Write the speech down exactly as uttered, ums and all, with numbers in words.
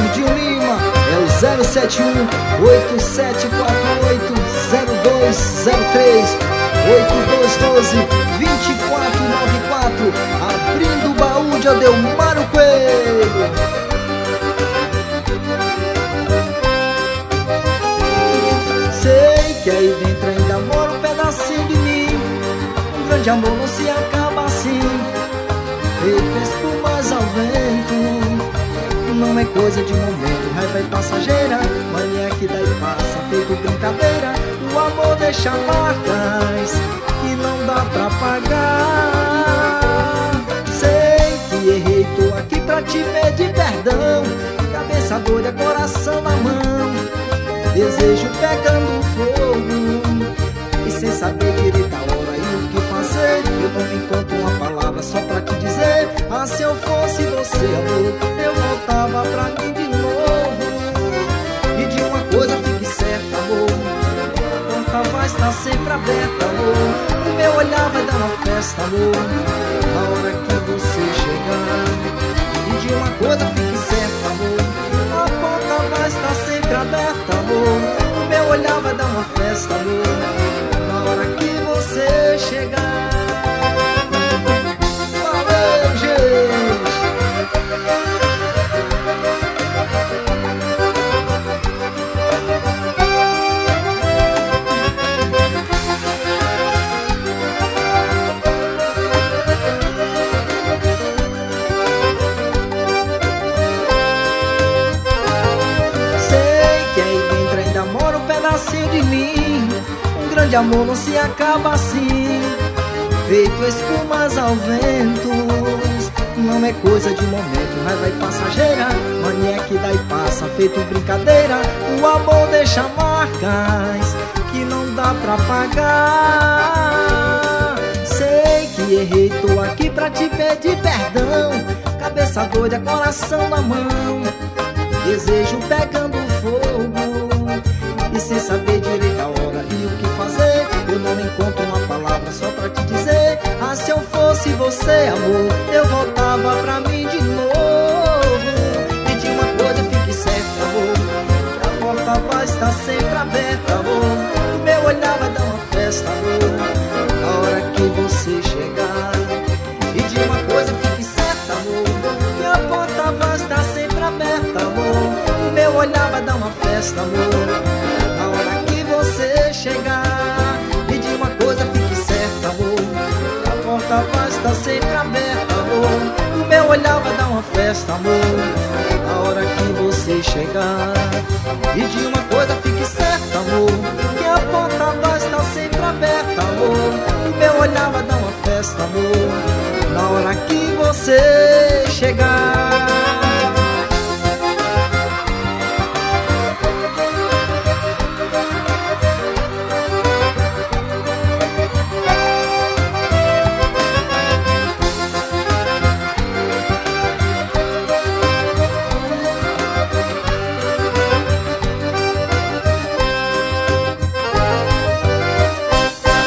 Gordinho Lima é o zero sete um, oito sete quatro oito, zero dois zero três, oito dois um dois, dois quatro nove quatro. Abrindo o baú de Adelmaro Coelho. Sei que aí dentro ainda mora um pedacinho de mim. Um grande amor não se acaba assim, feito espumas ao vento. Não é coisa de momento, raiva é passageira, mania que daí passa, feito brincadeira. O amor deixa marcas que não dá pra pagar. Sei que errei, tô aqui pra te pedir perdão. Cabeça doida, coração na mão, desejo pegando fogo, e sem saber direito a hora e o que fazer, eu não encontro uma palavra só pra te dizer: ah, se eu fosse você, amor, eu voltava pra mim de novo. E de uma coisa fique certa, amor, a porta vai estar sempre aberta, amor. O meu olhar vai dar uma festa, amor, na hora que você chegar. E de uma coisa fique certa, amor, a porta vai estar sempre aberta, amor. O meu olhar vai dar uma festa, amor, na hora que você chegar. Valeu, gente! De mim, um grande amor não se acaba assim, feito espumas ao vento. Não é coisa de momento, raiva e passageira, mania que dá e passa, feito brincadeira. O amor deixa marcas que não dá pra pagar. Sei que errei, tô aqui pra te pedir perdão. Cabeça doida, coração na mão, desejo pegando fogo, e sem saber direito a hora e o que fazer, eu não encontro uma palavra só pra te dizer: ah, se eu fosse você, amor, eu voltava pra mim de novo. E de uma coisa fique certa, amor, a porta vai estar sempre aberta, amor. O meu olhar vai dar uma festa, amor, na hora que você chegar. E de uma coisa fique certa, amor, que a porta vai estar sempre aberta, amor. O meu olhar vai dar uma festa, amor, na hora que você chegar. E de uma coisa fique certa, amor, a porta vai estar sempre aberta, amor. O meu olhar vai dar uma festa, amor, na hora que você chegar. E de uma coisa fique certa, amor, que a porta vai estar sempre aberta, amor. O meu olhar vai dar uma festa, amor, na hora que você chegar.